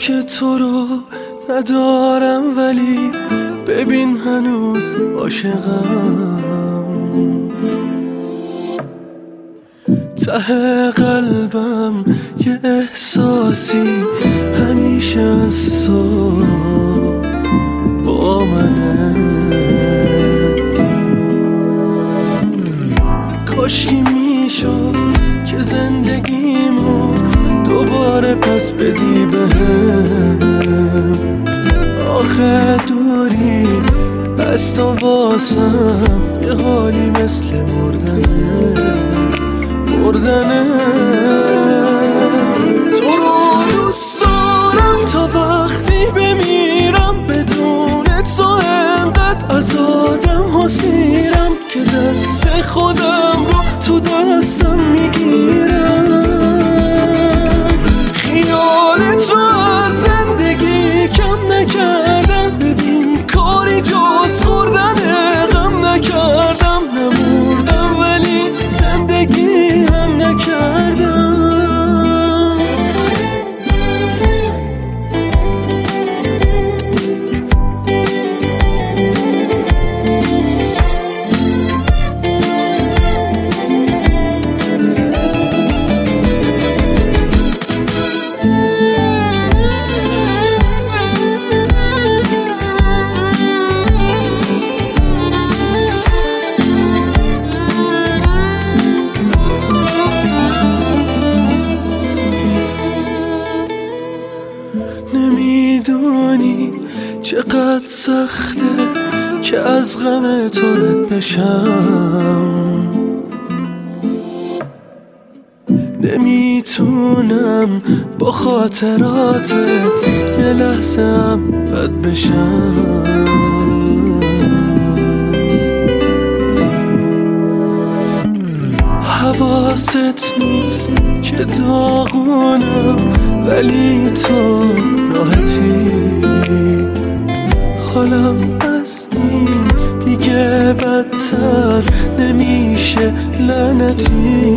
که تو رو ندارم، ولی ببین هنوز عاشقم. ته قلبم یه احساسی همیشه از تو با منه. کاشکی میشد که زندگیمو دوباره پس بدی بهم. آخه دوری از تو واسم یه حالی مثل مردنه. تو رو دوست دارم تا وقتی بمیرم، بدون تو انقدر از آدم حسیرم که دست خودم رو تو دستم میگیرم. خیالت رو از زندگی کم نکردم، ببین کاری جز خوردن غم نکردم. نمردم ولی زندگی هم نکردم. نمیدونی چقدر سخته که از غم تو رد بشم. نمیتونم با خاطرات یه لحظه هم بد بشم. حواست نیست که داغونم، ولی تو راحتی. حالم از این دیگه بدتر نمیشه، لعنتی.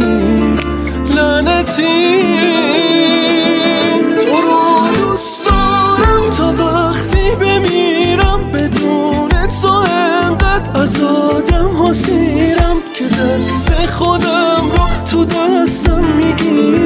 تو رو دوست دارم تا وقتی بمیرم، بدون تو انقدر از آدم حسیرم که دست خودم رو تو دستم میگیرم.